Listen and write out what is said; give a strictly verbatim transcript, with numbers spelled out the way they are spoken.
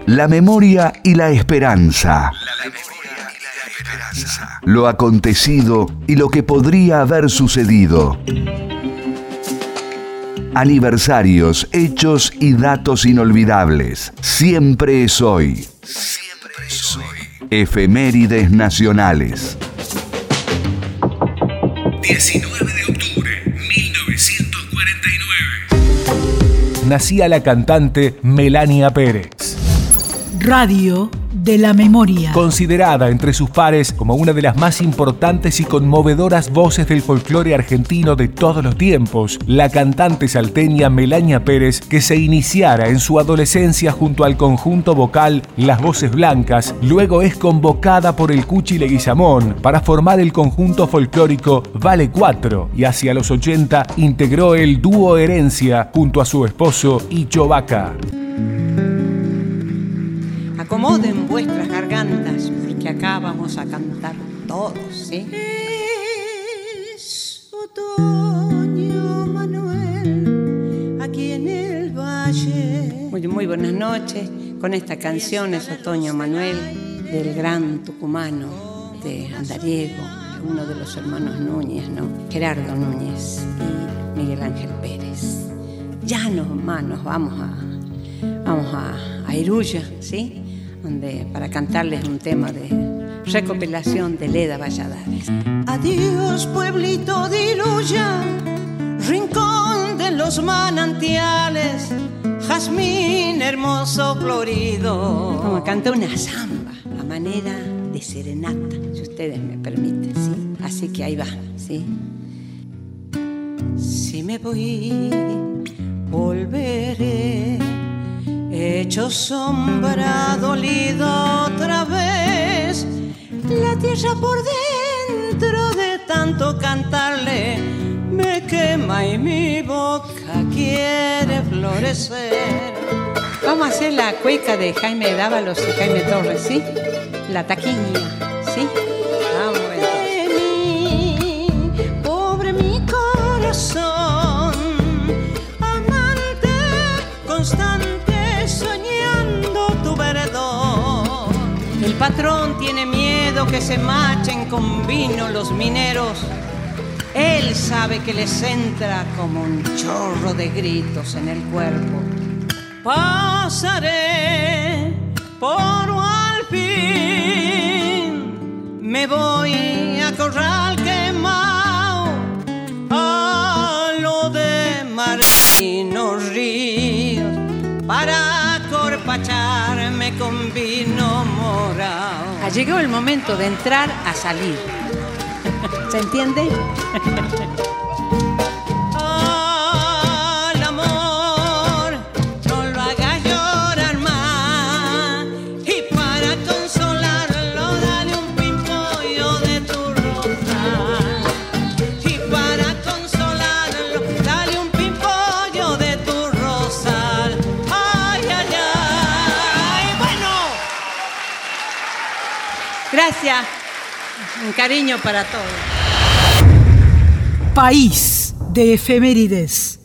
La memoria y la esperanza. Lo acontecido y lo que podría haber sucedido. Aniversarios, hechos y datos inolvidables. Siempre es hoy. Siempre es hoy. Efemérides nacionales. diecinueve de octubre de mil novecientos cuarenta y nueve. Nacía la cantante Melania Pérez. Radio de la memoria. Considerada entre sus pares como una de las más importantes y conmovedoras voces del folclore argentino de todos los tiempos, la cantante salteña Melania Pérez, que se iniciara en su adolescencia junto al conjunto vocal Las Voces Blancas, luego es convocada por el Cuchi Leguizamón para formar el conjunto folclórico Vale Cuatro y hacia los ochenta integró el dúo Herencia junto a su esposo Icho Vaca. Acomoden vuestras gargantas, porque acá vamos a cantar todos, ¿sí? Es otoño, Manuel, aquí en el valle. Muy, muy buenas noches. Con esta canción es Otoño, Manuel, del gran tucumano de Andariego, uno de los hermanos Núñez, ¿no? Gerardo Núñez y Miguel Ángel Pérez. Ya nomás nos vamos a, vamos a, a Iruya, ¿sí? Donde, para cantarles un tema de recopilación de Leda Valladares. Adiós, pueblito de Iruya, rincón de los manantiales, jazmín hermoso florido. Vamos a cantar una samba a manera de serenata, si ustedes me permiten, ¿sí? Así que ahí va, ¿sí? Si me voy, volveré, hecho sombra, dolido otra vez. La tierra por dentro de tanto cantarle me quema y mi boca quiere florecer. Vamos a hacer la cueca de Jaime Dávalos y Jaime Torres, ¿sí? La taquiña, ¿sí? Vamos a ver. Pobre mi corazón, amante constante, el patrón tiene miedo que se machen con vino los mineros. Él sabe que les entra como un chorro de gritos en el cuerpo. Pasaré por al fin, me voy a Corral Quemado, a lo de Marinos Ríos, para corpacharme con vino morado. Ha llegado el momento de entrar a salir. ¿Se entiende? Al amor no lo hagas llorar más, y para consolarlo dale un pimpollo de tu rosal. Y para consolarlo dale un pimpollo de tu rosal. Ay, ay, ay. Bueno. Gracias. Un cariño para todos. País de efemérides.